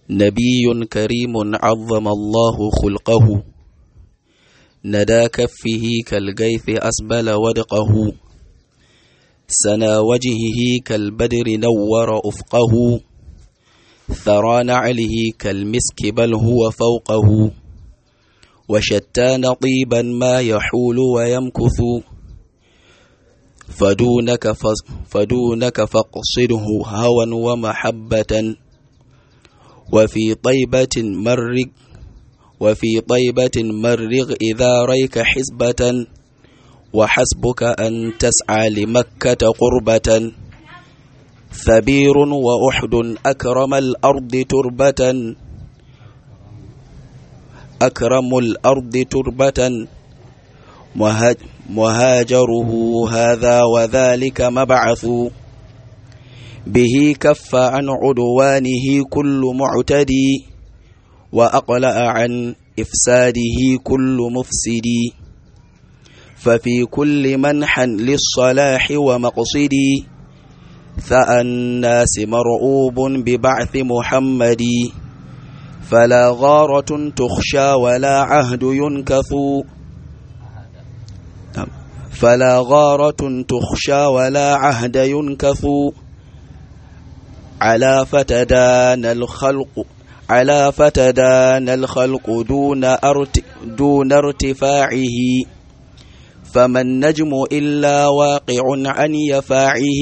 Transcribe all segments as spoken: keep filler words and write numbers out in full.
نبي كريم عظم الله خلقه ندى كفه كالغيث أسبل ودقه سنا وجهه كالبدر نور أفقه ثرى نعله كالمسك بل هو فوقه وشتان طيبا ما يحول ويمكث فدونك, فدونك فاقصده هوى ومحبة وفي طيبة مرق وفي طيبة مرغ إذا ريك حسبة وحسبك أن تسعى لمكة قربة ثبير وأحد أكرم الأرض تربة أكرم الأرض تربة مهاجره هذا وذلك مبعث به كف عن عدوانه كل معتدي وأقلع عن إفساده كل مفسد ففي كل منح للصلاح ومقصد ثأى الناس مرعوب ببعث محمد فلا غارة تخشى ولا عهد ينكث فلا غارة تخشى ولا عهد ينكث على فتدان الخلق على فتدان الخلق دون ارت دون ارتفاعه فما النجم إلا واقع عن يفاعه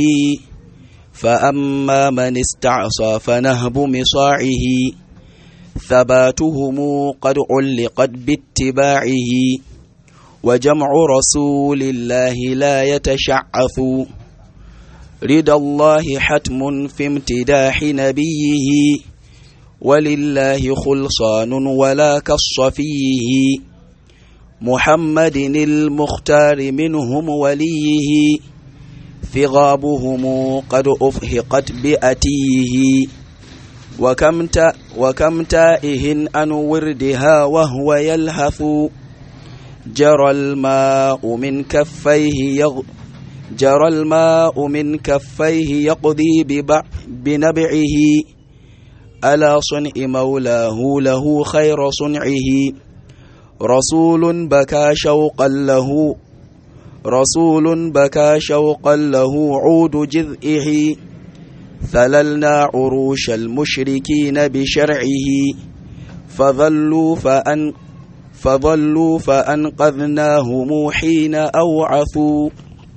فأما من استعصى فنهب مصاعه ثباتهم قد علقت باتباعه وجمع رسول الله لا يتشعث رضا الله حتم في امتداح نبيه ولله خلصان ولا كالصفيه محمد المختار منهم وليه ثغابهم قد أفهقت بأتيه وكم تا وكم تائه عن وردها وهو يلهث جرى الماء من كفيه يغ جرى الماء من كفيه يقضي بنبعه ألا صنع مولاه له خير صنعه رسول بكى شوقا له رسول بكى شوقا له عود جذئه ثللنا عروش المشركين بشرعه فظلوا فأن فظلوا فأنقذناهم حين أوعثوا.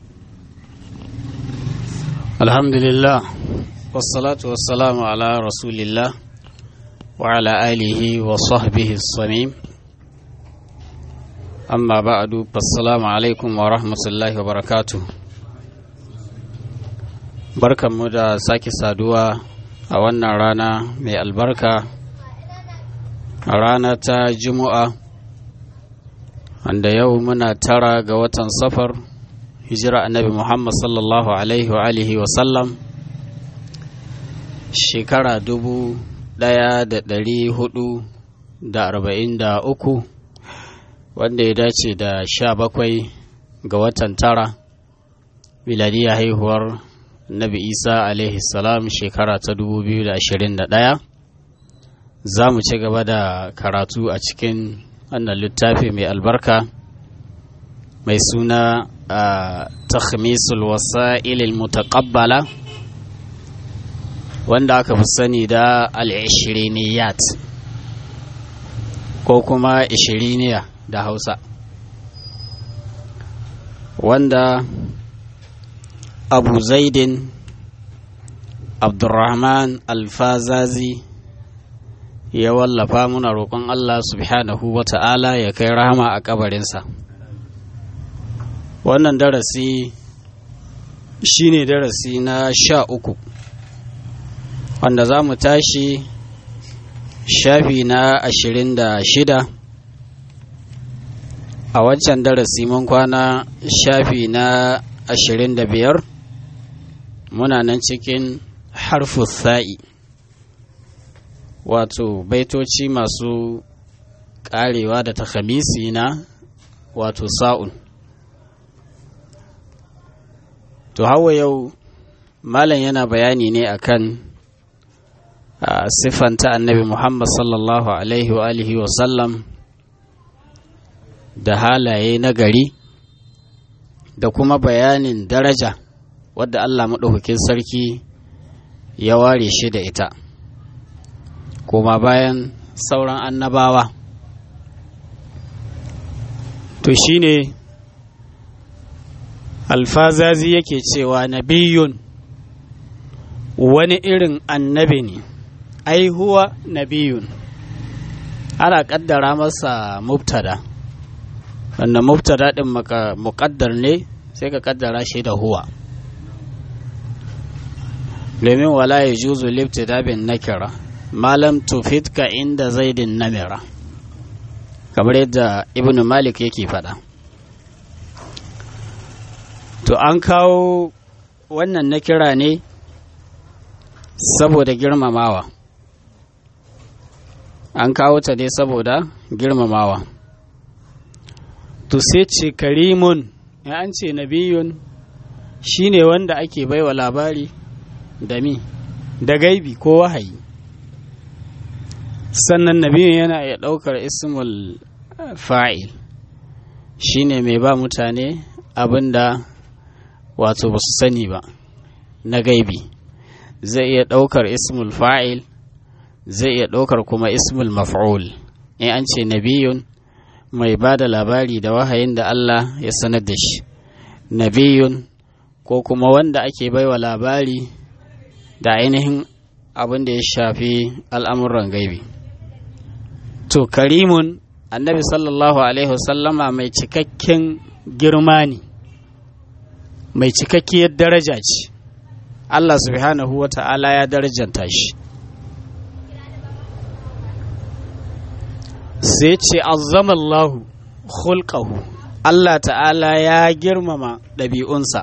الحمد لله والصلاة والسلام على رسول الله وعلى آله وصحبه الصميم أما بعد فالسلام عليكم ورحمة الله وبركاته. barkan mu da sake saduwa a wannan rana mai albarka, a rana ta Juma'a, wanda yau muna tara ga watan safar, hijira annabi Muhammad sallallahu alaihi wa alihi wa sallam shekara dubu ɗaya da ɗari hudu da arba'in da uku, wanda ya dace da sha bakwai ga watan tara miladiyya haihuwar Nabi Isa alaihi salam shekara ta dubu biyu da ashirin da ɗaya. Za mu ci gaba da karatu a cikin wannan littafi mai albarka mai suna a takhmisul wasa'ilil mutaqabbala, wanda aka fi sani da al-ishiriniyat ko kuma ishiriniya da Hausa, wanda Abu Zaidin Abdurrahman Alfazazi ya wallafa, muna roƙon Allah subhanahu wa ta'ala ya kai rahama a kabarinsa. Wannan darasi shine darasi na sha uku, wanda za mu tashi shafi na ashirin da shida. A wancan darasi mun kwana shafi na ashirin da biyar, muna nan cikin harfu sa'i, wato baitoci masu ƙarewa da takhamisi na wato sa'un. To hawa yau malam yana bayani ne akan siffanta annabi Muhammad sallallahu alaihi wa alihi wa sallam da halaye na gari da kuma bayanin daraja wadda Allah maɗaukakin sarki ya ware shi da ita kuma bayan sauran annabawa. To shine alfazazi yake cewa nabiyun wani irin annabi ne, ai huwa nabiyun ana kaddara masa mubtada wanda mubtada din muqaddar ne sai ka kaddara shi da huwa, domin wala yajuzu libtida bin nakira malam tufidka inda zaidin namira, kamar yadda ibn malik yake faɗa. To an kawo wannan nakira ne saboda girmamawa, an kawo ta ne saboda girmamawa. To sai ce karimun, ya an ce nabiyun shine wanda ake baiwa labari da mi da gaibi ko wahayi. Sannan nabiyun yana iya ɗaukar ismul fa'il, shine mai ba mutane abinda wato ba su sani ba na gaibi. Zai iya ɗaukar ismul fa'il, zai iya ɗaukar kuma ismul maf'ul. In an ce nabiyun mai ba da labari da wahayin da Allah ya sanar da shi, nabiyun ko kuma wanda ake baiwa labari da ainihin abin da ya shafi al'amuran gaibi. To karimun annabi sallallahu alaihi wasallama mai cikakken girma ne, mai cikakkiyar daraja ce, Allah subhanahu wa ta'ala ya darajanta shi. Sai ce azzamallahu khulqahu, Allah ta'ala ya girmama ɗabi'unsa.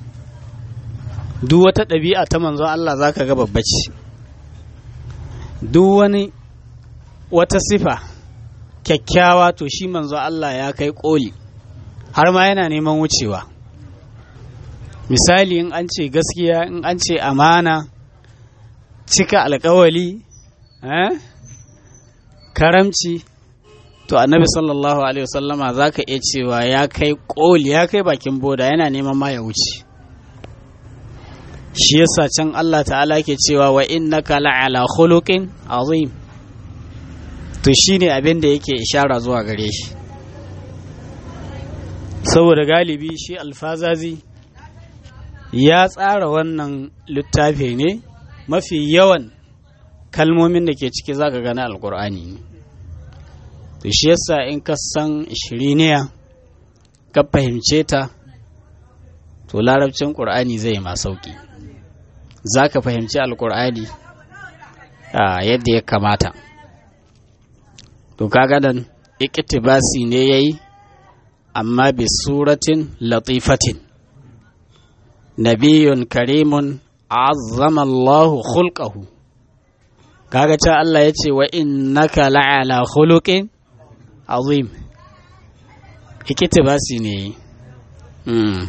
Duk wata ɗabi'a ta manzon Allah za ka ga babba ce, duk wani wata sifa kyakkyawa to shi manzon Allah ya kai ƙoli har ma yana neman wucewa. Misali in an ce gaskiya, in an ce amana, cika alkawali, eh? karamci, to annabi sallallahu alaihi wasallama za ka iya cewa ya kai ƙoli, ya kai bakin boda, yana neman ma ya wuce. Shi yasa can Allah ta'ala ke cewa wa innaka la'ala khuluqin azim, to shine abin da yake ishara zuwa gare shi. Saboda galibi shi alfazazi ya tsara wannan littafi ne, mafi yawan kalmomin da ke ciki zaka gana alkur'ani ne. To shi yasa in ka san shiriniya ka fahimce ta, to larabcin ƙur'ani zai ma sauki, za ka fahimci alkur'ani yadda ya kamata. To kaga nan iktibasi ne yayi, amma bi suratin latifatin. Nabiyun karimun azzama Allahu khulqahu, kaga ta Allah ya ce wa innaka la'ala khuluqin azim, iktibasi ne. mm.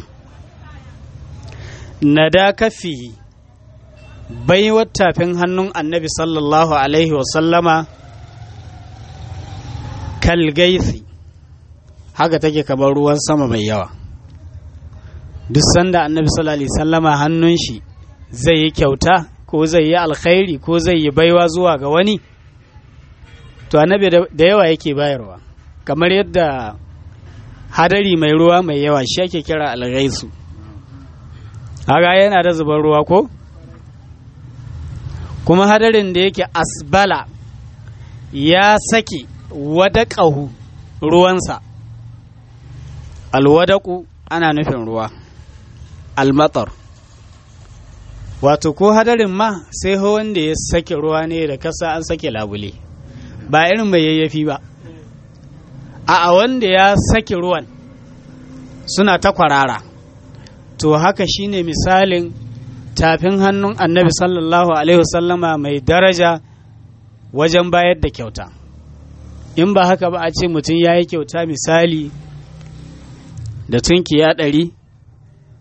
Nada kafi baiwar tafin hannun annabi sallallahu alaihi wasallama kalgaifi, haka take kamar ruwan sama mai yawa. Duk sanda annabi sallallahu alaihi wasallama hannun shi zai yi kyauta ko zai yi alkhairi ko zai yi baiwa zuwa ga wani, to annabi da yawa yake bayarwa, kamar yadda hadari mai ruwa mai yawa shi ake kira alghaisu. Haka yana da zubar ruwa ko? Kuma hadarin da yake asbala ya saki wadaƙahu ruwansa. Alwadaƙu ana nufin ruwa, almatar. Wato ko hadarin ma sai wanda ya sake ruwa ne da kasa an sake labule, ba irin mai yayyafi ba, a wanda ya sake ruwan suna ta kwarara. To haka shine misalin tafin hannun annabi sallallahu alaihi wasallama mai daraja wajen bayar da kyauta. In ba haka ba a ce mutum ya yi kyauta misali da tunkiya ɗari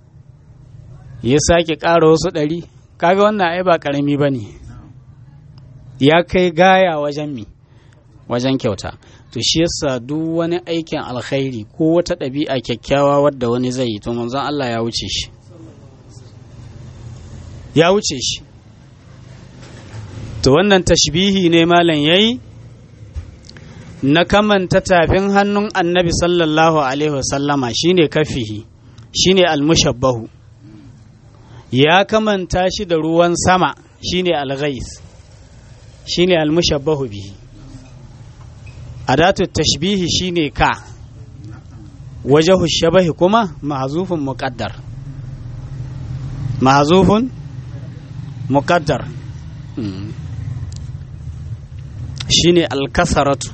ya sake ƙara wasu ɗari, kaga wannan ai ba ƙarami ba ne. ya kai gaya wajen mi wajen kyauta. To shi yasa duk wani aikin alkhairi ko wata ɗabi'a kyakkyawa wadda wani zai yi to manzon Allah ya wuce shi ya wuce shi to wannan tashbihi ne malam yayi na kamanta tafin hannun annabi sallallahu alaihi wasallama shine kafihi shine almushabbahu, ya kamanta shi da ruwan sama shine alghais shine almushabbahu bihi. adatu tashbihi shine ka, wajahu shabahi kuma mahzufun muqaddar mahzufun muqaddar hmm. shine alkasaratu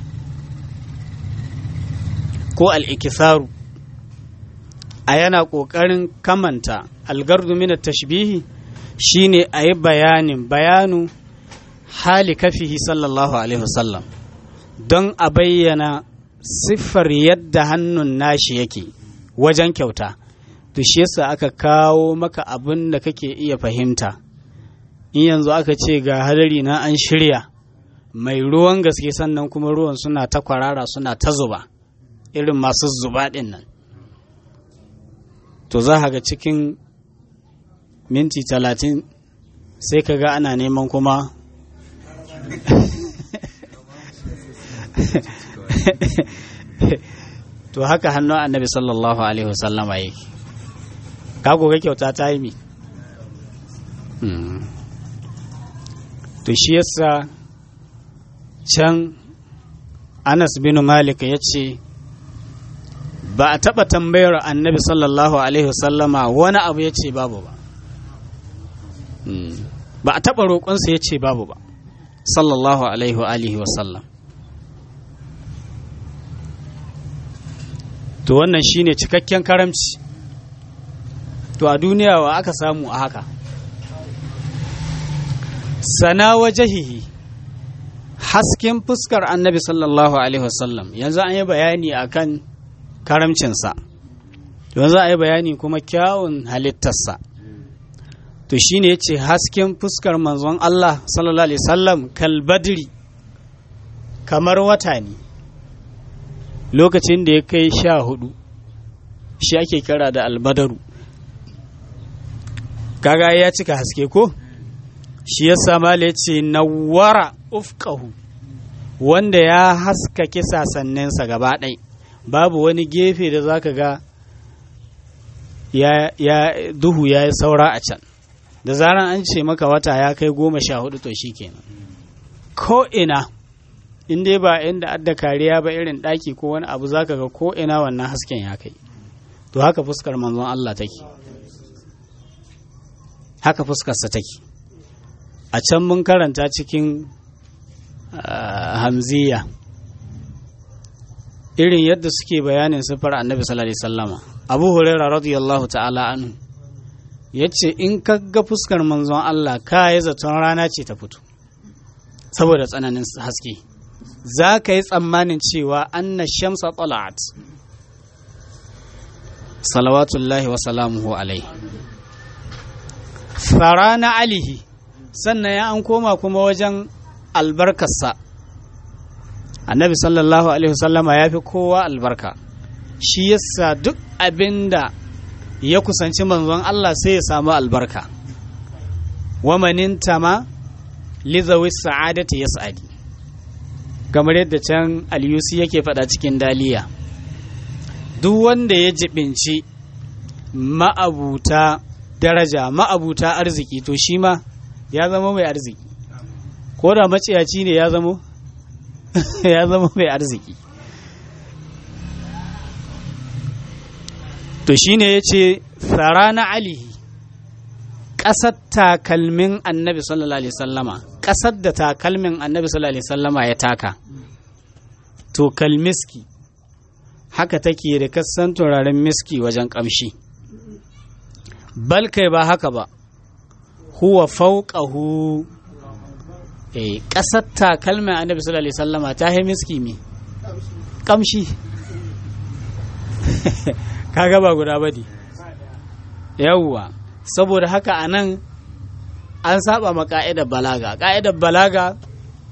ko al'ikisaru, a yana ƙoƙarin kamanta algardu mina tashbihi shine a yi bayanin bayanu hali kafihi sallallahu alaihi wasallam don a bayyana siffar yadda hannun nashi yake wajen kyauta. To shi yasa aka kawo maka abin da kake iya fahimta. In yanzu aka ce ga hadari na an shirya mai ruwan gaske sannan kuma ruwan suna ta kwarara suna ta zuba irin masu zuba ɗin nan, to za ga cikin minti talatin sai ka ga ana neman kuma to haka hannun annabi sallallahu alaihi wasallama yake. Ka ga kyauta ta yi mi to shi yasa can Anas bin Malik ya ce ba a taɓa tambayar annabi sallallahu alaihi wasallama wani abu ya ce babu ba, ba a taɓa roƙonsa ya ce babu ba sallallahu alaihi wa alihi wasallam. To wannan shine cikakken karamci. To a duniya wa aka samu a haka? Sana wajahihi, hasken fuskar annabi sallallahu alaihi wasallam. Yanzu an yi bayani akan karamcinsa, yanzu a yi bayani kuma kyawun halittarsa. To shi ne ya ce hasken fuskar manzon Allah sallallahu alaihi wasallam kalbadiri, kamar wata ne lokacin da ya kai sha hudu, shi ake kira da albadaru. Kaga ya cika haske ko? Shi ya sama ya ce nawara ufqahu, wanda ya haskake sasanninsa gaba ɗai, babu wani gefe da zaka ga ya, ya duhu ya yi saura a can. Da zaran an ce maka wata ya kai goma sha hudu to shi kenan ko ina, in dai ba inda adda kariya ba irin ɗaki ko wani abu zaka ga ko ina wannan hasken ya kai. To haka fuskar manzon Allah take, haka fuskarsa take. A can mun karanta cikin uh, hamziya irin yadda suke bayanin siffar annabi sallallahu alaihi wasallama. Abu Hurairah radiyallahu ta'ala anhu yace in ka ga fuskar manzon Allah ka yi zaton rana ce ta fito saboda tsananin haske, za ka yi tsammanin cewa anna shamsa tala'at salawatullahi wa salamuhu alaihi. Farana alihi, sannan ya an koma kuma wajen albarkarsa. Annabi sallallahu alaihi wasallama ya fi kowa albarka, shi yasa duk abinda ya kusanci manzon Allah sai ya samu albarka. Wa manin tama lizawi sa'adati yas'adi, kamar yadda can al-Yusi yake faɗa cikin daliya. Duk wanda ya jibinci ma'abuta daraja, ma'abuta arziki, to shi ma ya zama mai arziki, ko da maciyaci ne ya zama ya zama mai arziki. To shi ne ya ce sarana alihi, ƙasar takalmin annabi sallallahu alaihi sallama, ƙasar da takalmin annabi sallallahu alaihi sallama ya taka, to kalmiski haka take da kasan turaren miski wajen ƙamshi. Bal kai ba haka ba, huwa fauqahu, eh ƙasar takalmin annabi sallallahu alaihi sallama ta yi miski mi ƙamshi. Kaga ba guda bane, yawwa. Saboda haka anan an saba ma ka'idar balaga. Ka'idar balaga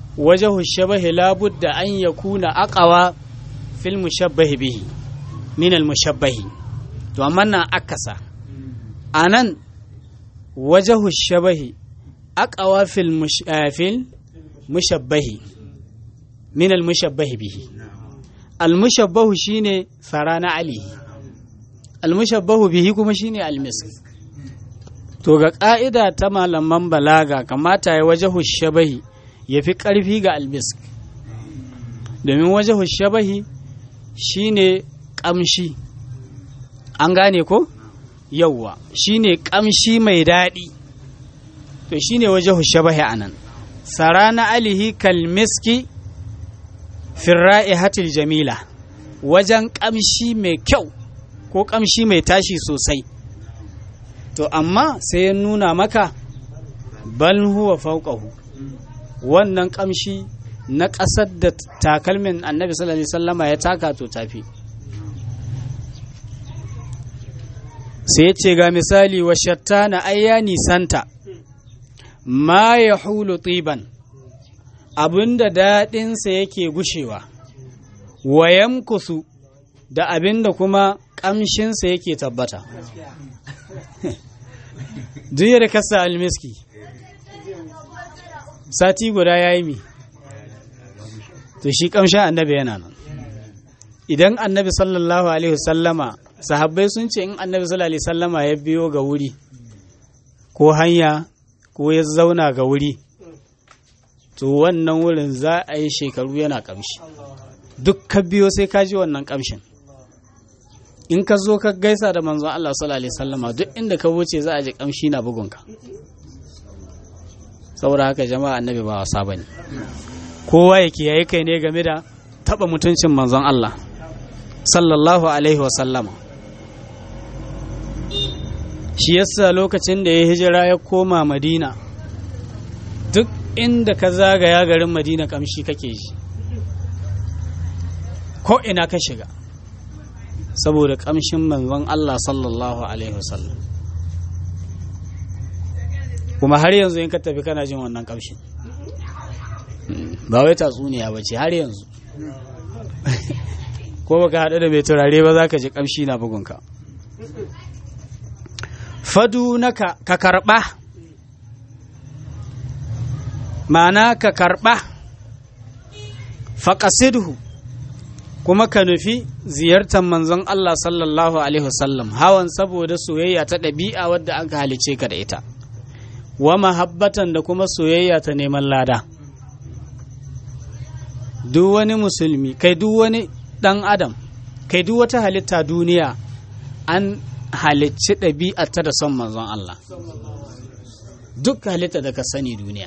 wajahu shabahi labudda an yakuna aqwa fil mushabbahi bihi min al mushabbahi to amma nan akasa anan wajahu shabahi aqwa fil fil mushabbahi min al mushabbahi bihi al mushabbahu shine sarana ali al mushabbahu bihi kuma shine al misk to ga ka'ida ta malaman balaga kamata ya wajahu shabahi yafi karfi ga al misk domin wajahu shabahi shine kamshi an gane ko yawwa shine kamshi mai daɗi to shine wajahu shabahi anan sarana alihi kal miski fi ra'ihatil jamila wajen kamshi mai kyau ko kamshi mai tashi sosai to amma sai ya nuna maka bal huwa fawqahu wannan kamshi na ƙasar da takalmin annabi sallallahu alaihi wasallama ya taka to tafi sai ya ce ga misali wa shattana ayyani santa ma ya hulu tiban abinda daɗinsa yake gushewa wa yamkusu da abinda kuma ƙamshinsa yake tabbata duk da kasa almiski sati guda ya yi mi to shi ƙamshin annabi yana nan idan annabi sallallahu alaihi wasallama sahabbai sun ce in annabi sallallahu alaihi wasallama ya biyo ga wuri ko hanya ko ya zauna ga wuri to wannan wurin za a yi shekaru yana kamshi duk ka biyo sai ka ji wannan kamshin in ka zo ka gaisa da manzon Allah sallallahu alaihi wasallama duk inda ka wuce za a ji kamshi na bugunka saboda haka jama'a annabi ba wasa bane kowa yake yayi kai ne game da taba mutuncin manzon Allah sallallahu alaihi wasallama shi yasa lokacin da ya hijira ya koma Madina duk inda ka zagaya garin Madina kamshi kake ji ko ina ka shiga saboda kamshin manzon Allah sallallahu alaihi wasallam kuma har yanzu in ka tafi kana jin wannan kamshin ba wai tatsuniya ba ce har yanzu ko baka haɗu da mai turare ba za ka ji kamshi na bugunka fadu naka ka karɓa ma'ana ka karɓa faƙasidhu kuma ka nufi ziyartar manzon Allah sallallahu alaihi wasallam hawan saboda soyayya ta ɗabi'a wadda aka halice ka da ita wa mahabbatan da kuma soyayya ta neman lada duk wani musulmi kai duk wani ɗan adam kai duk wata halitta duniya an halicci ɗabi'ata da son manzon Allah duk halitta da ka sani duniya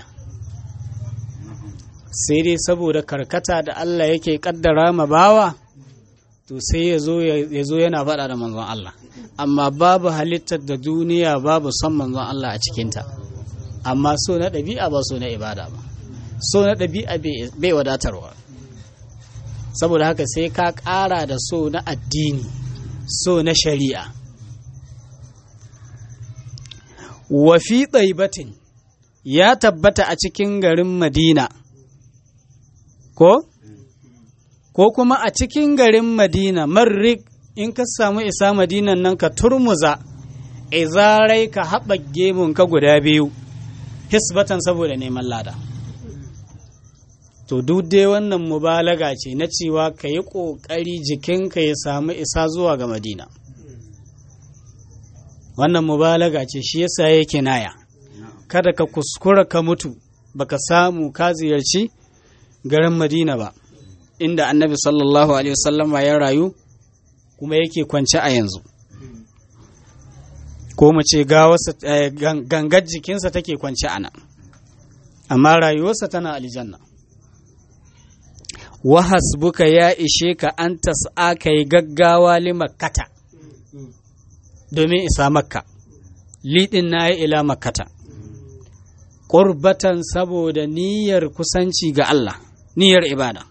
sai dai saboda karkata da Allah yake kaddara ma bawa to sai ya zo yana faɗa da manzon Allah amma babu halittar da duniya babu son manzon Allah a cikinta amma so na ɗabi'a ba so na ibada ba so na ɗabi'a bai wadatarwa saboda haka sai ka ƙara da so na addini so na shari'a wa fi ɗaibatin ya tabbata a cikin garin Madina ko ko kuma a cikin garin Madina marrik in ka samu isa Madinan nan ka turmuza izarai ka haɓa gemun ka guda biyu hisbatan saboda neman lada to duk dai wannan mubalaga ce na cewa ka yi ƙoƙari jikinka ya samu isa zuwa ga Madina wannan mubalaga ce shi yasa yake naya kada ka kuskura ka mutu baka samu ka ziyarci garin Madina ba inda annabi sallallahu alaihi wasallama ya rayu kuma yake kwance a yanzu ko mu ce gangar jikinsa take kwance a nan amma rayuwarsa tana aljanna wa hasbuka ya ishe ka an tas'a kai gaggawa li makkata domin isa makka liɗin na yi ila makkata ƙurbatan saboda niyyar kusanci ga Allah niyyar ibada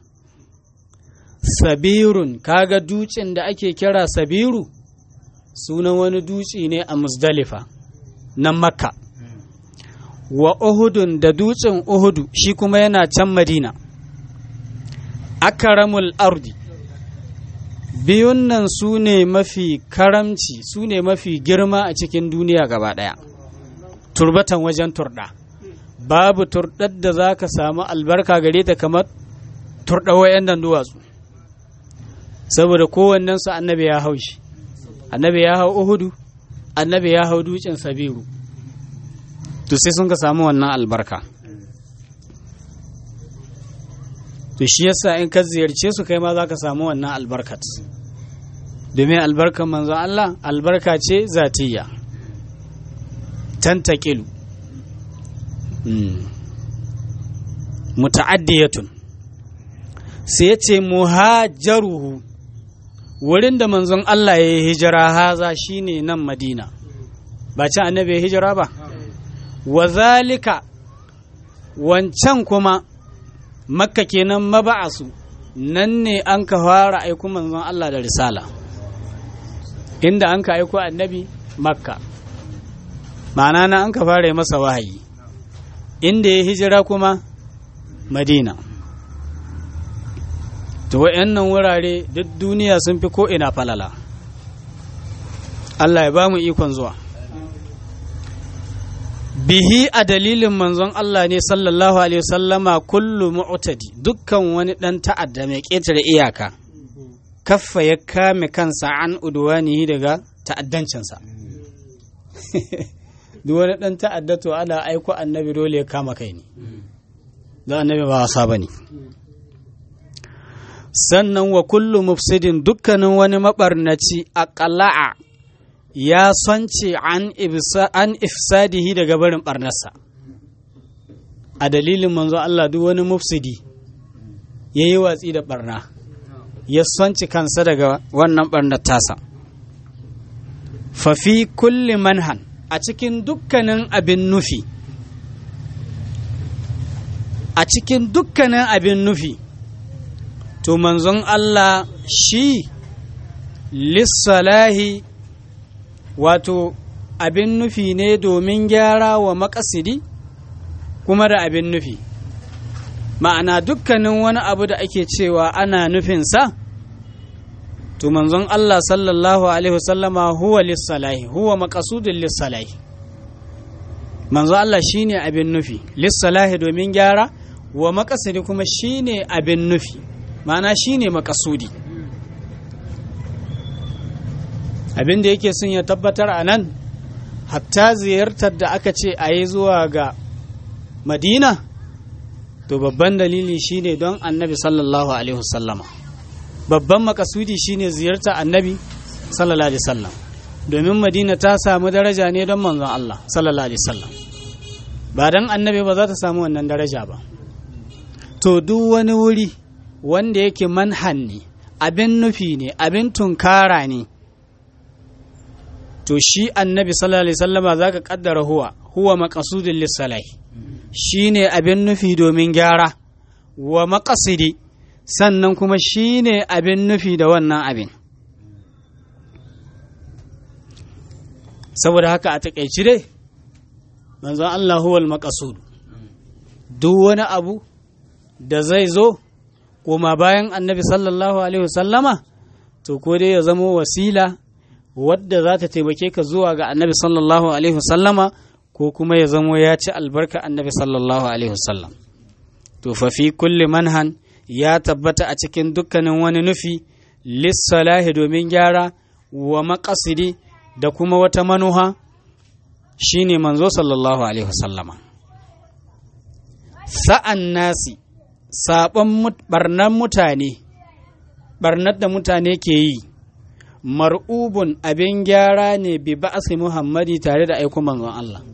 sabirun kaga dutsen da ake kira sabiru sunan wani dutse ne a Muzdalifa nan makka wa uhudun da dutsen uhudu shi kuma yana can madina. Akaramul ardi biyun nan su ne mafi karamci, su ne mafi girma a cikin duniya gaba ɗaya, turbatan wajen turɗa. Babu turɗar da za ka samu albarka gare ta kamar turɗa wayan nan duwatsu, saboda kowannensu annabi ya hau shi. Annabi ya hau uhudu, annabi ya hau dutsen sabiru, to sai sun ka samu wannan albarka. To shi yasa in ka ziyarce su kai ma za ka samu wannan albarkat, domin albarkan manzon Allah albarka ce zatiyya tantakilu muta'addiyatun. sai ya ce muhajaruhu, wurin da manzon Allah ya yi hijira haza shine nan Madina, ba can annabi ya hijira ba. Wa zalika wancan kuma Makka kenan maba'asu, nan ne an ka fara aiko manzon Allah da risala, inda an ka aiko annabi Makka, ma'ana na an ka fara yi masa wahayi. Inda ya hijira kuma Madina. To wa'annan wurare duk duniya sun fi ko ina falala. Allah ya ba mu ikon zuwa. Bihi a dalilin manzon Allah ne sallallahu alaihi wasallama kullu mu'tadi, dukkan wani dan ta'adda mai ƙetare iyaka kaffa ya kame kansa an udwanihi daga ta'addancinsa. Duk wani dan ta'adda to ana aiko annabi dole ya kama kai ne, da annabi ba wasa bane. Sannan wa kullu mufsidin, dukkanin wani mabarnaci aqla'a ya sonce an ifsadihi daga barin barnarsa. A dalilin manzo Allah duk wani mufsidi ya yi watsi da barna, ya sonce kansa daga wannan barnar tasa. Fafi kulli manhan, a cikin dukkanin abin nufi, a cikin dukkanin abin nufi, to manzon Allah shi lissalahi, wato abin nufi ne domin gyara wa makasidi kuma da abin nufi. Ma'ana dukkanin wani abu da ake cewa ana nufinsa, to manzon Allah sallallahu alaihi wasallama huwa lissalahi, huwa makasudin lissalahi. Manzon Allah shine abin nufi, lissalahi domin gyara, wa makasidi kuma shine abin nufi, ma'ana shine makasudi. Abin da yake son ya tabbatar a nan, hatta ziyartar da aka ce a yi zuwa ga Madina, to babban dalili shine don annabi sallallahu alaihi wasallama. Babban makasudi shine ziyartar annabi sallallahu alaihi wasallam, domin Madina ta samu daraja ne don manzon Allah sallallahu alaihi wasallam. Ba don annabi ba za ta samu wannan daraja ba. To duk wani wuri wanda yake manhan ne, abin nufi ne, abin tunkara ne, to shi annabi sallallahu alaihi wasallama zaka kaddara huwa huwa maqasudul lisalai, shine abin nufi domin gyara, wa maqasidi sannan kuma shine abin nufi da wannan abin. Saboda haka a takeici dai manzon Allah huwal maqasud, duk wani abu da zai zo koma bayan annabi sallallahu alaihi wasallama, to ko dai ya zama wasila wadda za ta taimake ka zuwa ga annabi sallallahu alaihi wasallama, ko kuma ya zamo ya ci albarka annabi sallallahu alaihi wasallam. To fa fi kulli manhan, ya tabbata a cikin dukkanin wani nufi, lissalahi domin gyara, wa maqasidi da kuma wata manuha, shine manzo sallallahu alaihi wasallama. Sa'an nasi, saɓon barnan mutane, barnar da mutane ke yi, mar'ubun abin gyara ne bi ba'asi Muhammadi tare da aiko manzon Allah.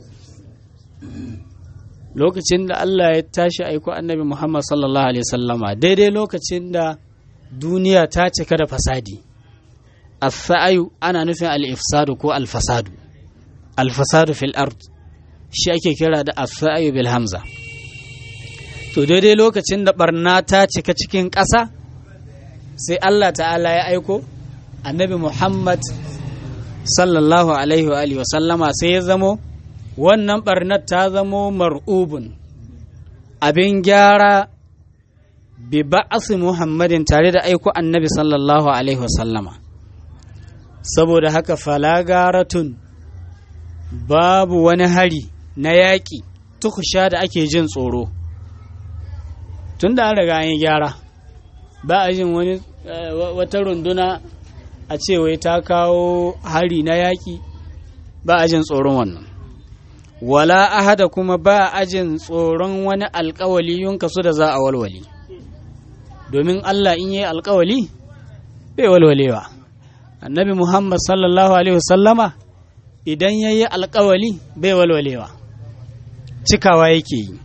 Lokacin da Allah ya tashi aiko annabi Muhammad sallallahu alaihi wasallama, daidai lokacin da duniya ta cika da fasadi. As-sa'yu ana nufin al-ifsadu ko al-fasadu. Al-fasadu fil ard shi ake kira da as-sa'yu bil hamza. To daidai lokacin da barna ta cika cikin ƙasa, sai Allah ta'ala ya aiko annabi Muhammad sallallahu alaihi wa alihi wasallama, sai ya zamo wannan ɓarnar ta zamo mar'ubun abin gyara bi ba'asi Muhammadin tare da aiko annabi sallallahu alaihi wasallama saboda haka falagaratun babu wani hari na yaƙi tukusha da ake jin tsoro tun da an riga an yi gyara ba a jin wani wata runduna a ce wai ta kawo hari na yaƙi ba a jin tsoron wannan wala ahada kuma ba a jin tsoron wani alƙawali yunka su da za a walwali domin Allah in yi alƙawali bai walwalewa annabi Muhammad sallallahu alaihi wasallama idan ya yi alƙawali bai walwalewa cikawa yake yi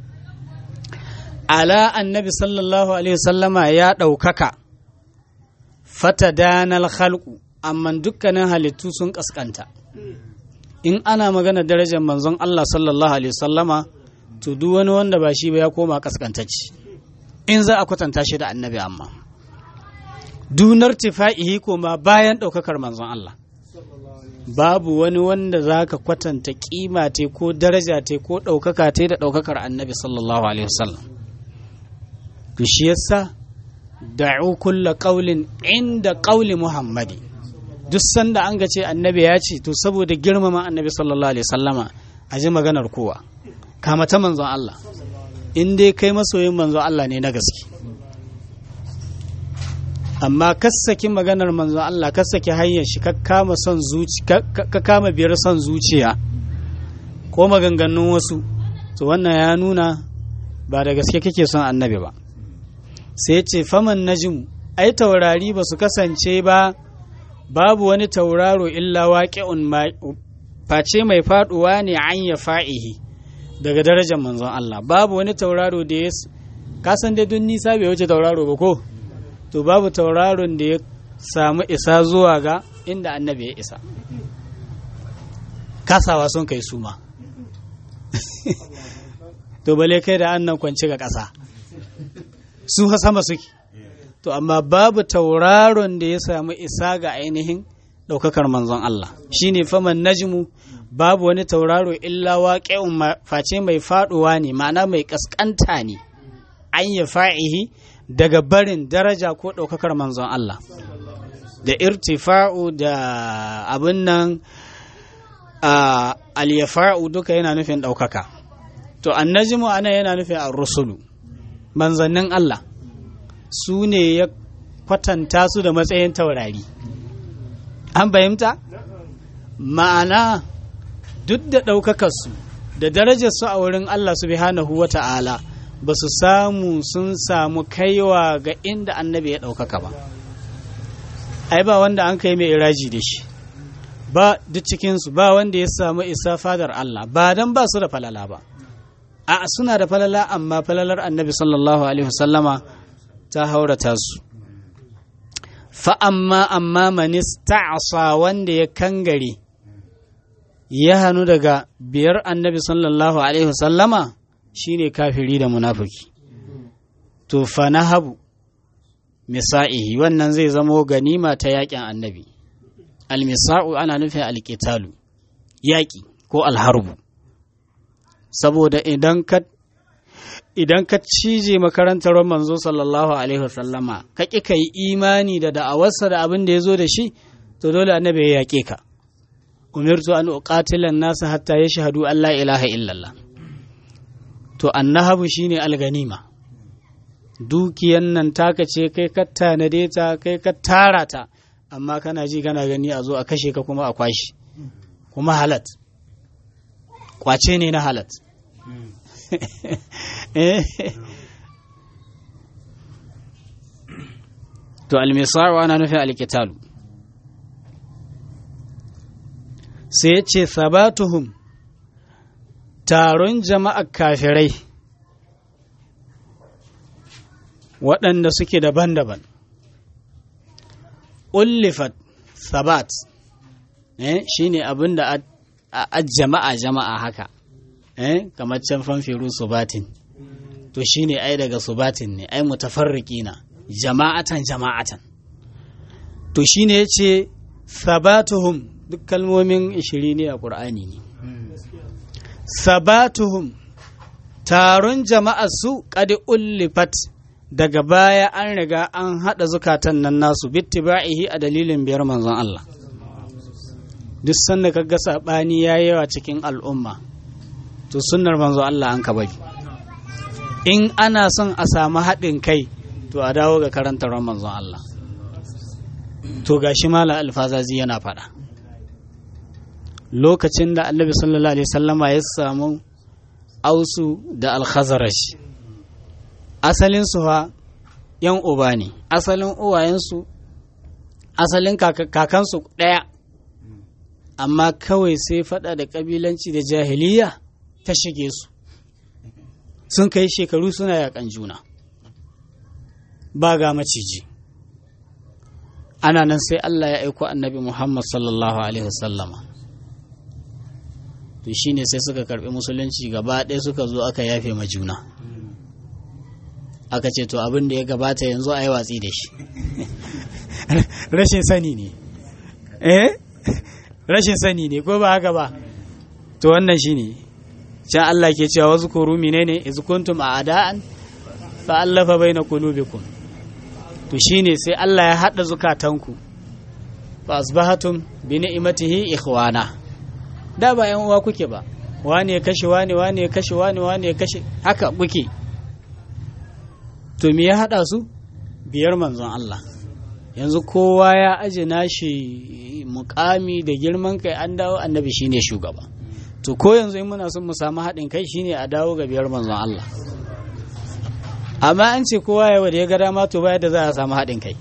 ala annabi sallallahu alaihi wasallama ya ɗaukaka fata danal khalqu amma dukkanin halittu sun ƙasƙanta in ana magana darajar manzon Allah sallallahu alaihi wasallama to duk wani wanda ba shi ba ya koma ƙasƙantacci in za a kwatanta shi da annabi amma dunar tifa'ihi koma bayan ɗaukakar manzon Allah babu wani wanda za ka kwatanta kima te ko daraja te ko ɗaukaka te da ɗaukakar annabi sallallahu alaihi wasallam to shi yasa da'u kulla qaulin inda qauli muhammadi duk sanda an ga ce annabi ya ce to saboda girmama annabi sallallahu alaihi wasallama a ji maganar kowa kama ta manzon Allah in dai kai masoyin manzon Allah ne na gaske amma kassaki maganar manzon Allah kassaki hanyar shi ka kama son zuci ka kama biyar son zuciya ko maganganun wasu to wannan ya nuna ba da gaske kake son annabi ba sai ce faman najim ai taurari ba su kasance ba babu wani tauraro illa waqi'un face mai faduwa ne an ya fa'ihi daga darajar manzon Allah babu wani tauraro da ya kasan dai dun nisa bai wuce tauraro ba ko to babu tauraron da ya samu isa zuwa ga inda annabi ya isa kasawa sun kai suma to bale kai da annan kwanci ga ƙasa su sama suke to amma babu tauraron da ya samu isa ga ainihin ɗaukakar manzon Allah shine faman najmu babu wani tauraro illa waqi'un face mai faduwa ne ma'ana mai kaskanta ne an ya fa'ihi daga barin daraja ko ɗaukakar manzon Allah da irtifa'u da abin nan al-yafa'u duka yana nufin ɗaukaka to annajmu ana yana nufin ar-rusulu manzannin Allah su ne ya kwatanta su da matsayin taurari an fahimta ma'ana duk da ɗaukakarsu da darajarsu a wurin Allah subhanahu wa ta'ala ba su samu sun samu kaiwa ga inda annabi ya ɗaukaka ba ai ba wanda an kai mai iraji da shi ba duk cikinsu ba wanda ya samu isa fadar Allah ba don ba su da falala ba a suna da falala amma falalar annabi sallallahu alaihi wasallama ta haurata su fa amma amma manista asa wanda ya kangare ya hannu daga biyar annabi sallallahu alaihi wasallama shine kafiri da munafiki to fa nahabu misa'ihi wannan zai zamo ganima ta yakin annabi almisa'u ana nufin alqitalu yaki ko alharbu saboda idan ka idan ka cije makarantar manzo sallallahu alaihi wasallama ka ƙi ka yi imani da da'awarsa da abin da ya zo da shi to dole annabi ya yaƙe ka umirtu an uqatila an-nas hatta yashhadu an la ilaha illallah to annahabu shine alganima dukiyan nan taka ce kai ka tanade ta kai ka tara ta amma kana ji kana gani a zo a kashe ka kuma a kwashi kuma halat kwace ne na halat to almisa'u ana nufin alkitalu sai ya ce sabatuhum taron jama'ar kafirai waɗanda suke daban-daban ullifat sabat eh shine abinda a jama'a jama'a haka eh kamar can fanfiru subatin to shine ai daga subatin ne ai mutafarriqina jama'atan jama'atan to shine yace sabatuhum duk kalmomin ishirin ne a Qur'ani ne sabatuhum taron jama'ar su qad ullifat daga baya an riga an hada zukatan nan nasu bittiba'ihi a dalilin biyar manzon Allah. Duk sanda kaga sabani yayi yawa cikin al'umma to sunnar manzon Allah an ka bari. In ana son a samu haɗin kai to a dawo ga karantar manzon Allah. To gashi mala alfazazi yana faɗa lokacin da annabi sallallahu alaihi sallama ya samu ausu da alkhazaraj asalin su fa yan uba ne, asalin uwayensu asalin kakansu ɗaya, amma kawai sai faɗa da ƙabilanci da jahiliya ta shige su, sun kai shekaru suna yakan juna ba ga maciji. Ana nan sai Allah ya aiko annabi Muhammad sallallahu alaihi wasallama, to shine sai suka karbi musulunci gaba ɗaya, suka zo aka yafe ma juna, aka ce to abin da ya gabata yanzu a yi watsi da shi. Rashin sani ne eh rashin sani ne ko ba haka ba? To wannan shine can Allah ke cewa wasu kuru menene iz kuntum a'da'an fa allafa baina qulubikum, to shine sai Allah ya hada zukatanku fa asbahatum bi ni'matihi ikhwana. Da ba yan uwa kuke ba, wani ya kashe wani, wani ya kashe wani, wani ya kashe, haka kuke. To me ya hada su? Biyar manzon Allah. Yanzu kowa ya aje nashi mukami da girman kai, an dawo annabi shine shugaba. To ko yanzu in muna son mu samu haɗin kai shine a dawo ga biyar manzon Allah. Amma an ce kowa ya wada ya ga dama, to baya da za a samu haɗin kai.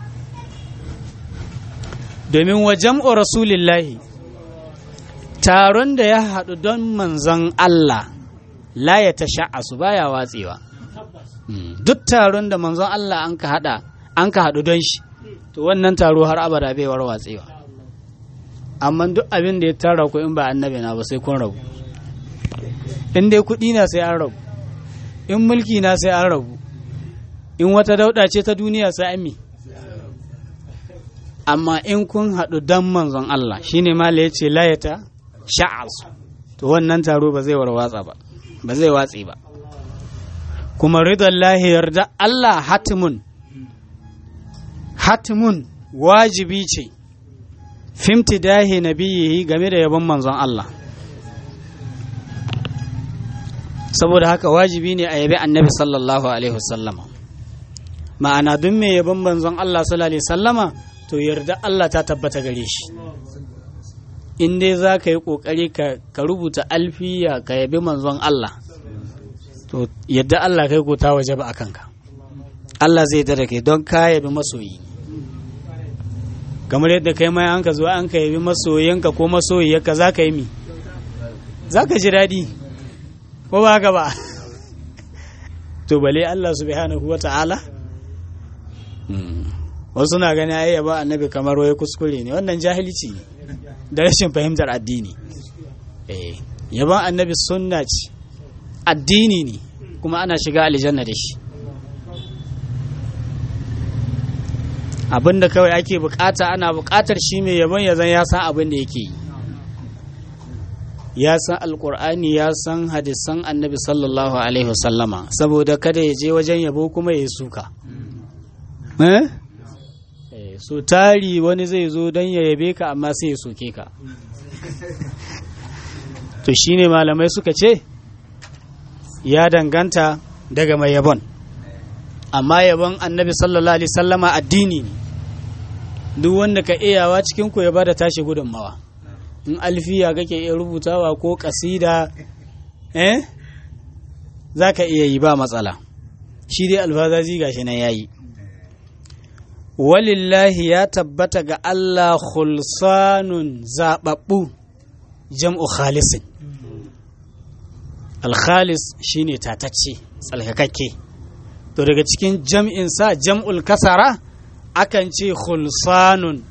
Domin wa jam'u rasulillahi, taron da ya haɗu don manzon Allah, la ya tasha'asu baya watsewa. Duk taron da manzon Allah an ka haɗa an ka haɗu don shi, to wannan taro har abada bai warwatsewa. Amma duk abin da ya tara ku in ba annabi na ba sai kun rabu. In dai kuɗi na sai an rabu, in mulki na sai an rabu, in wata dauɗa ce ta duniya sai an mi. Amma in kun haɗu don manzon Allah, shine ma la yace layata sha'asu, to wannan taro ba zai warwatsa ba, ba zai watsi ba. Kuma ridallahi, yarda Allah hatimun hatimun wajibi ce fimtidahi nabiyihi, game da yabon manzon Allah. Saboda haka wajibi ne a yabi annabi sallallahu alaihi wasallama. Ma'ana duk mai yabon manzon Allah sallallahu alaihi wasallama to yarda Allah ta tabbata gare shi. In dai za ka yi ƙoƙari ka rubuta alfiya ka yabi manzon Allah, to yadda Allah kai ko ta waje ba a kanka. Allah zai da kai don ka yabi masoyi. Kamar yadda kai mai an ka zo an ka yabi masoyinka ko masoyiyarka, za ka yi mi? Za ka ji daɗi ko ba haka ba? To bale Allah subhanahu wa ta'ala. Wasu na gani ai yaba annabi kamar wai kuskure ne, wannan jahilci ne da rashin fahimtar addini. Eh, yaban annabi sunna ce, addini ne, kuma ana shiga aljanna da shi. Abinda kawai ake bukata, ana bukatar shi mai yabon ya zan ya san abin da yake yi, ya san alkur'ani, ya san hadisan annabi sallallahu alaihi wasallama, saboda kada ya je wajen yabo kuma ya suka. eh so tari wani zai zo don ya yabe ka amma sai ya soke ka. To shine malamai suka ce ya danganta daga mai yabon, amma yabon annabi sallallahu alaihi sallama addini ne. Duk wanda ka iyawa cikin ku ya bada tashi gudunmawa. In alfiya kake iya rubutawa ko kasida, eh za ka iya yi ba matsala. Shi dai alfazazi gashi nan yayi. Walillahi, ya tabbata ga Allah khulsanun zababbu, jam'u khalisin. Al-khalis shine tatacce, tsalkakakke. To daga cikin jam'in sa jam'ul kasara akan ce khulsanun,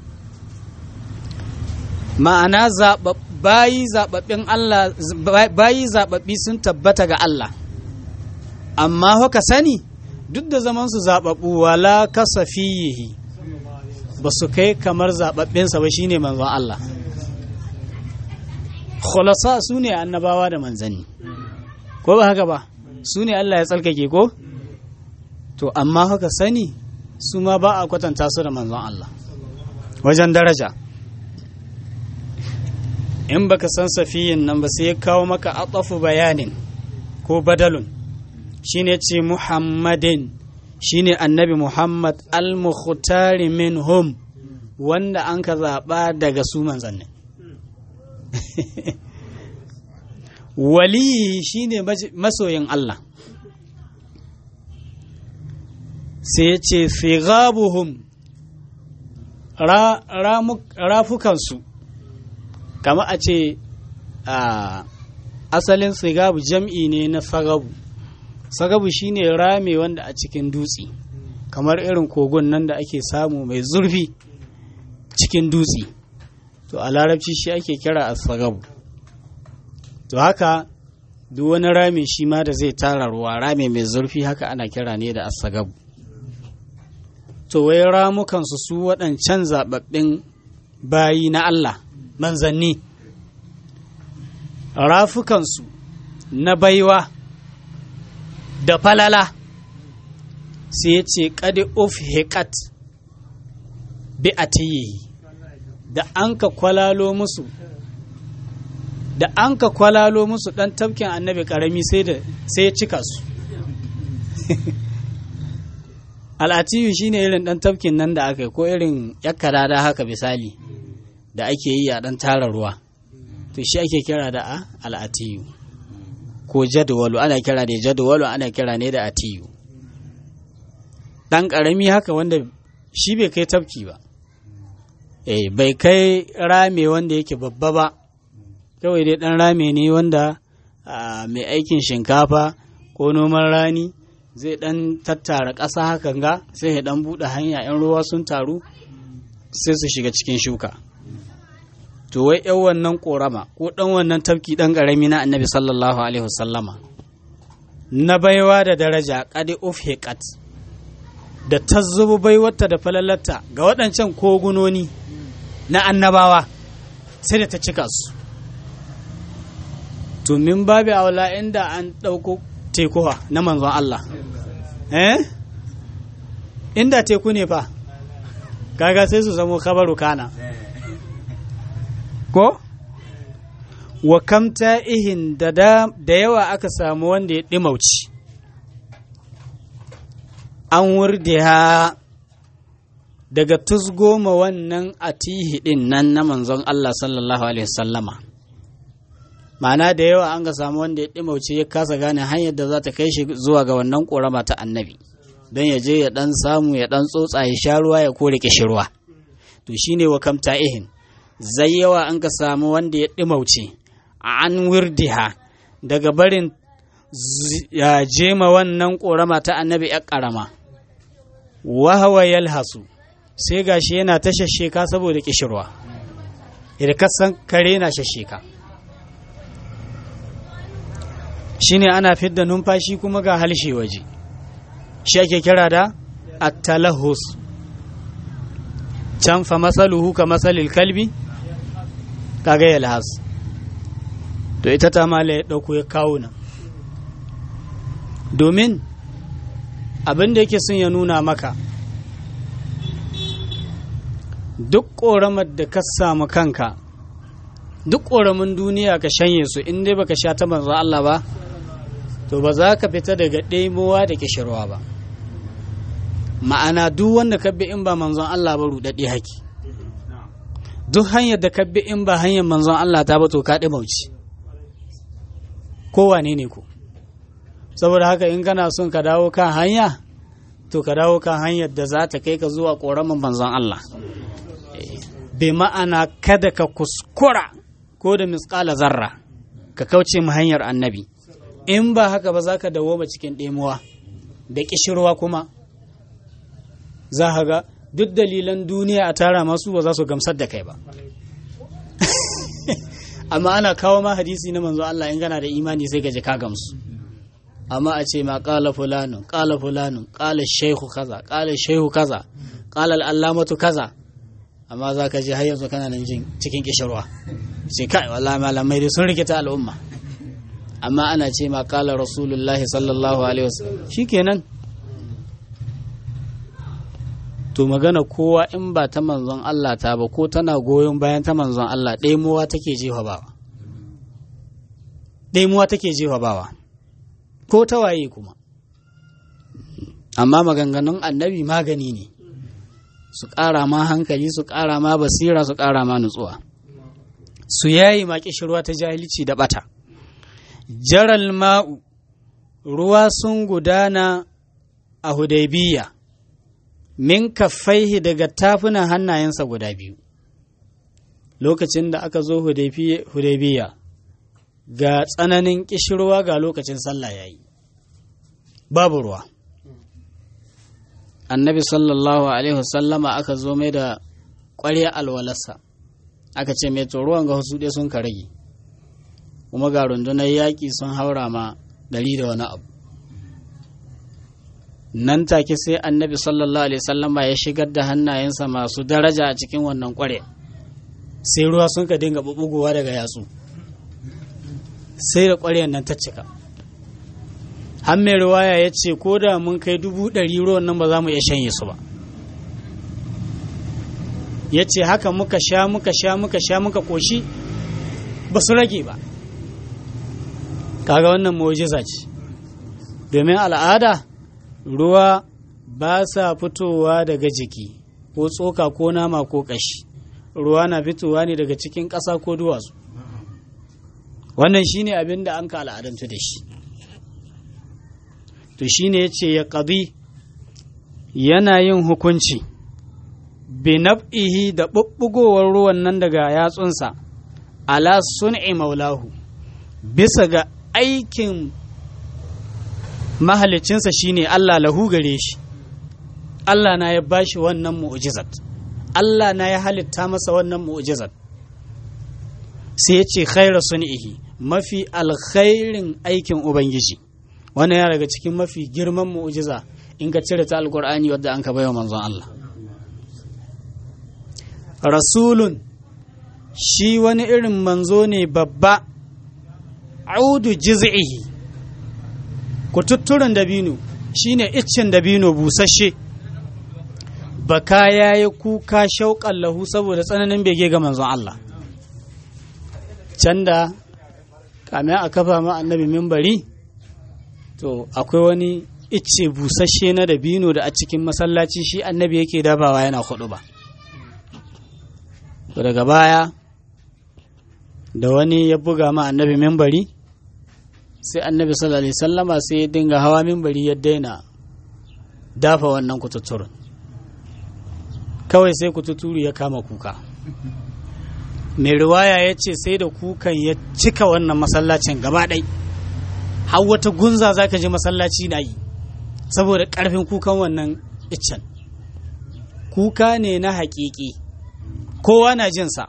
ma'ana bayi zababbin Allah, bayi zababbi sun tabbata ga Allah. Amma haka sani, duk da zaman su zababbu, wala kasafihi, ba su kai kamar zababbinsa ba, shine manzon Allah. khulasa su ne annabawa da manzanni ko ba haka ba su ne Allah ya tsarkake ko to amma haka sani su ma ba a kwatanta su da manzon Allah wajen daraja in baka san safiyin nan ba sai ya kawo maka atafu bayanin ko badalun shine ce muhammadin shine annabi muhammad al-mukhtari minhum wanda an ka zaɓa daga su manzannin waliyi shine masoyin Allah sai ya ce figabuhum rafukansu kama a ce a asalin sigabu jam'i ne na sagabu sagabu shine rame wanda a cikin dutse kamar irin kogon nan da ake samu mai zurfi cikin dutse to a larabci shi ake kira a sagabu to haka duk wani rame shi ma da zai tara ruwa rame mai zurfi haka ana kira ne da asagabu to wai ramukansu su waɗancan zaɓaɓɓen bayi na Allah manzanni rafukansu na baiwa da falala sai ya ce ƙadi of hekat bi a da an ka kwalalo musu da an ka kwalalo musu ɗan tafkin annabi ƙarami sai ya cika su al'atiyu shine irin ɗan tafkin nan da aka yi ko irin yakkada haka misali da ake yi a ɗan tara ruwa to shi ake kira da a al'atiyu ko jadwalu ana kira da jadwalu ana kira ne da atiyu ɗan ƙarami haka wanda shi bai kai tafki ba eh bai kai rame wanda yake babba ba kawai dai ɗan rame ne wanda mai aikin shinkafa ko noman rani zai ɗan tattara ƙasa hakan ga sai ya ɗan buɗe hanya 'yan ruwa sun taru sai su shiga cikin shuka to wai 'yan wannan ƙorama ko ɗan wannan tafki ɗan ƙarami na annabi sallallahu alaihi wasallama na baiwa da daraja ƙadi of hekat da ta zubo baiwarta da falalarta ga waɗancan kogunoni na annabawa sai da ta cika su to min babu aula inda an ɗauko tekuwa na manzon Allah eh inda teku ne fa kaga sai su zamo kabaru kana ko wa kamta ihin da da yawa aka samu wanda ya dimauci an wurdiha daga tusgoma wannan atihi din nan na manzon Allah sallallahu alaihi wasallama ma'ana da yawa an ga samu wanda ya ɗimauce ya kasa gane hanyar da za ta kai shi zuwa ga wannan ƙorama ta annabi don ya je ya ɗan samu ya ɗan tsotsa ya sha ruwa ya kore ƙishirwa to shine wa kamta ihin zai yawa an ga samu wanda ya ɗimauce an wirdiha daga barin ya jema wannan ƙorama ta annabi ya ƙarama wahawa yalhasu sai gashi yana ta shasheka saboda ƙishirwa idan kasan kare na shasheka shine ana fidda numfashi kuma ga halshe waje shi ake kira da at-talahhus can fa masaluhu ka masalil kalbi kaga yalhas to ita ta mala ya dauko ya kawo nan domin abin da yake son ya nuna maka duk ƙoramar da ka samu kanka duk ƙoramin duniya ka shanye su in dai baka sha ta manzo Allah ba to ba za ka fita daga ɗemowa da kishirwa ba ma'ana duk wanda ka bi in ba manzon Allah ba ruɗaɗɗe haki duk hanyar da ka bi in ba hanyar manzon Allah ta ba to ka ɗimauci kowane ne ko saboda haka in kana son ka dawo kan hanya to ka dawo kan hanyar da za ta kai ka zuwa ƙoramin manzon Allah bai ma'ana kada ka kuskura ko da misƙala zarra ka kauce mu hanyar annabi in ba haka ba za ka dawo ba cikin ɗemuwa da ƙishirwa kuma za ka ga duk dalilan duniya a tara masu ba za su gamsar da kai ba amma ana kawo ma hadisi na manzo Allah in gana da imani sai ka ji ka gamsu amma a ce ma qala fulanun qala fulanun qala shaykhu kaza qala shaykhu kaza qala al-allamatu kaza amma za ka ji har yanzu kana nan jin cikin kishirwa ce kai wallahi malamai dai sun rikita al'umma, amma ana ce ma kala rasulullahi sallallahu alaihi wasallam shikenan. To magana kowa in ba ta manzon Allah ta ba ko tana goyon bayan ta manzon Allah ɗaimuwa take jefa bawa, ɗaimuwa take jefa bawa ko ta waye kuma. Amma maganganun annabi magani ne, su ƙara ma hankali, su ƙara ma basira, su ƙara ma nutsuwa, su yayi ma ƙishirwa ta jahilci da ɓata. Jaral ma'u, ruwa sun gudana a Hudaybiya, min kaffaihi daga tafunan hannayensa guda biyu. Lokacin da aka zo Hudaybiya, ga tsananin ƙishirwa ga lokacin sallah yayi, babu ruwa. Annabi sallallahu alaihi wasallama aka zo mai da ƙwarya alwalarsa, aka ce mai to ruwan ga wasu ɗaya sun ka rage, kuma ga rundunar yaƙi sun haura ma ɗari da wani abu. Nan take sai annabi sallallahu alaihi wasallama ya shigar da hannayensa masu daraja a cikin wannan ƙwarya, sai ruwa sun ka dinga bubugowa daga yatsu, sai da ƙwaryar nan ta cika. Har mai riwaya ya ce ko da mun kai dubu ɗari ruwan nan ba za mu iya shanye su ba. Ya ce haka muka sha muka sha muka sha muka koshi ba su rage ba. Kaga wannan mu'jiza ce, domin al'ada ruwa ba sa fitowa daga jiki ko tsoka ko nama ko ƙashi, ruwa na fitowa ne daga cikin ƙasa ko duwatsu. Wannan shine abin da an ka al'adantu da shi. To shi ne ya ce ya ƙabi yana yin hukunci binab'ihi da ɓuɓɓugowar ruwan nan daga yatsunsa ala sun'i maulahu, bisa ga aikin mahalicinsa shine Allah, lahu gare shi. Allah na ya bashi wannan mu'jizat, Allah na ya halitta masa wannan mu'jizat. Sai ya ce khaira sun'ihi, mafi alkhairin aikin Ubangiji. Wannan ya daga cikin mafi girman mu'jiza in ka cire ta alkur'ani wadda an ka baiwa manzon Allah. Rasulun, shi wani irin manzo ne babba, audu jiz'ihi, kututturen dabino shine iccen dabino busasshe, baka yayi kuka shauƙan lahu saboda tsananin bege ga manzon Allah. Can da kamin a kafa ma annabi minbari, to akwai wani icce busasshe na dabino da a cikin masallaci shi annabi yake dabawa yana hudu ba. To daga baya da wani ya buga ma annabi minbari, sai annabi sallallahu alaihi sallama sai ya dinga hawa minbari ya daina dafa wannan kututturin, kawai sai kututuru ya kama kuka. Mai riwaya ya ce sai da kukan ya cika wannan masallacin gaba ɗai, har wata gunza za ka ji masallaci na yi saboda ƙarfin kukan wannan iccen. Kuka ne na haƙiƙi, kowa na jinsa.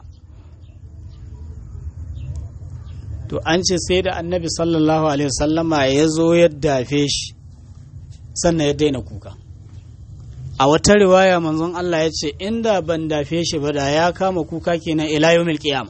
To an ce sai da annabi sallallahu alaihi wasallama ya zo ya dafe shi sannan ya daina kuka. A wata riwaya manzon Allah ya ce inda ban dafe shi ba da ya kama kuka kenan ila yawmil qiyama.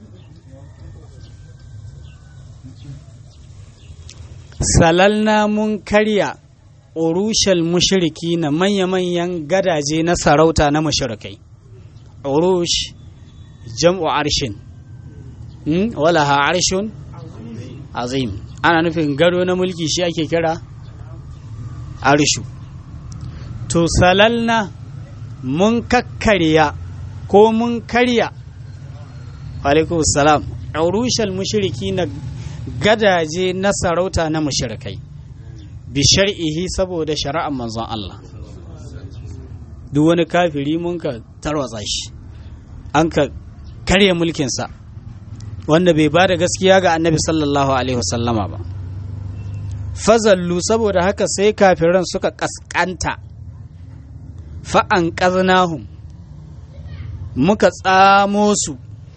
Salalna mun karya urushal mushriki na manya-manyan gadaje na sarauta na mushrikai. Urush jam'u arshin, hmm? wala ha arshun azim, ana nufin gado na mulki shi ake kira arshu. To salalna mun kakkarya ko mun karya, alaikum salam, urushal mushriki na gadaje na sarauta na mushrikai bi shar'ihi, saboda shari'ar manzon Allah. Duk wani kafiri mun ka tarwatsa shi, an ka karya mulkinsa, wanda bai ba da gaskiya ga annabi sallallahu alaihi wasallama ba. Fazallu, saboda haka sai kafiran suka kaskanta. Fa'an ƙaznahum, muka tsamo su.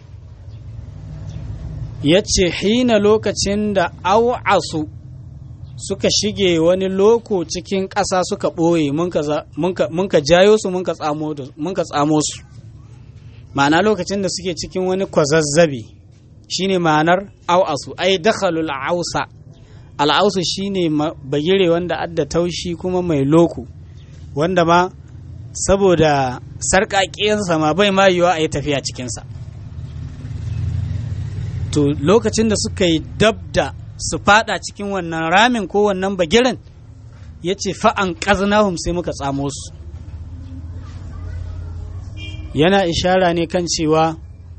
Ya ce hina lokacin da au'asu suka shige wani loko cikin ƙasa suka ɓoye, mun ka jayo su mun ka tsamo su. Ma'ana lokacin da suke cikin wani kwazazzabe shine ma'anar au'asu ai dakhalul ausa al'ausu shine bagire wanda adda taushi kuma mai loku wanda ma saboda sarƙaƙiyansa ma bai ma yiwa a yi tafiya cikinsa. To lokacin da suka yi dab da su fada cikin wannan ramin ko wannan bagiren ya ce fa'an ƙaznahum sai muka tsamo su. Yana ishara ne kan cewa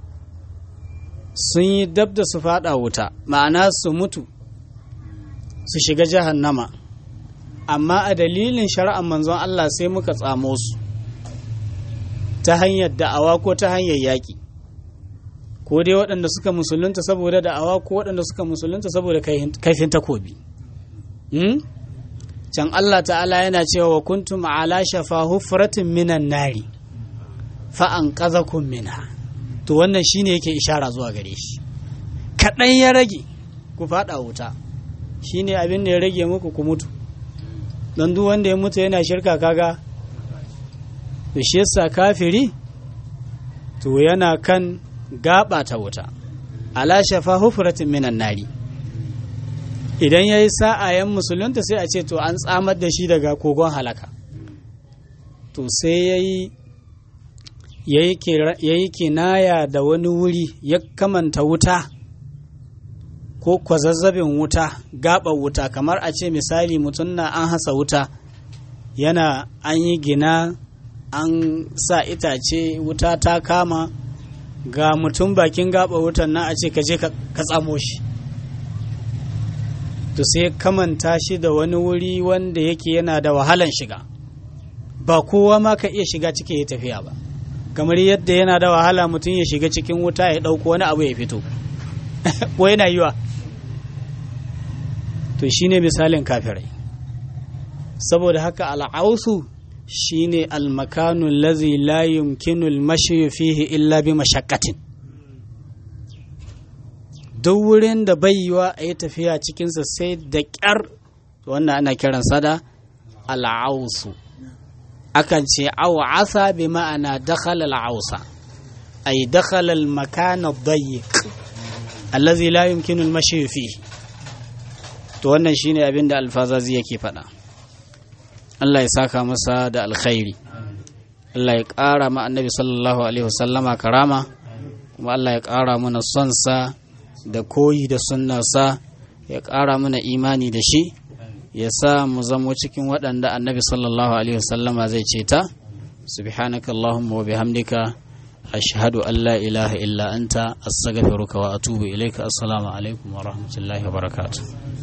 sun yi dab da su fada wuta, ma'ana su mutu su shiga jahannama, amma a dalilin shari'ar manzon Allah sai muka tsamo su ta hanyar da'awa ko ta hanyar yaƙi, ko dai waɗanda suka musulunta saboda da'awa ko waɗanda suka musulunta saboda kaifin takobi. Can Allah ta'ala yana cewa wa kuntum ala shafa hufratin minan nari fa an qazakum minha. To wannan shine yake ishara zuwa gare shi. Kaɗan ya rage ku faɗa wuta, shine abin da ya rage muku ku mutu. Don duk wanda ya mutu yana shirka kaga da shi yasa kafiri to yana kan gaba ta wuta, ala shafa hufratin minan nari. Idan yayi sa'a yan musulunta sai a ce to an tsamar da shi daga kogon halaka, to sai yayi yayi kinaya da wani wuri ya kamanta wuta ko kwazazzabin wuta, gaɓar wuta, kamar a ce misali mutum na an hasa wuta yana an yi gina an sa itace wuta ta kama ga mutum bakin gaɓar wutan nan a ce ka je ka tsamo shi, to sai kamanta shi da wani wuri wanda yake yana da wahalan shiga, ba kowa ma ka iya shiga ciki ya tafiya ba, kamar yadda yana da wahala mutum ya shiga cikin wuta ya ɗauko wani abu ya fito ko yana yiwa. To shine misalin kafirai. Saboda haka al'ausu shine al-makanu allazi la yumkinu al-mashyu fihi illa bi mashaqqatin, duk wurin da bai yiwa a yi tafiya cikinsa sai da ƙyar, wannan ana kiransa da al'ausu. Akan ce aw'asa bi ma'ana dakhala al-ausa, ay dakhala al-makan ad-dayyiq allazi la yumkinu al-mashyu fihi. To wannan shine abin da alfazazi yake faɗa. Allah ya saka masa da alkhairi, Allah ya ƙara ma annabi sallallahu alaihi wasallama karama, kuma Allah ya ƙara mana sonsa da koyi da sunnarsa, ya ƙara mana imani da shi, ya sa mu zamo cikin waɗanda annabi sallallahu alaihi wasallama zai ceta. Subhanaka Allahumma wa bihamdika ashhadu an la ilaha illa anta astaghfiruka wa atubu ilaika. Assalamu alaikum wa rahmatullahi wa barakatuh.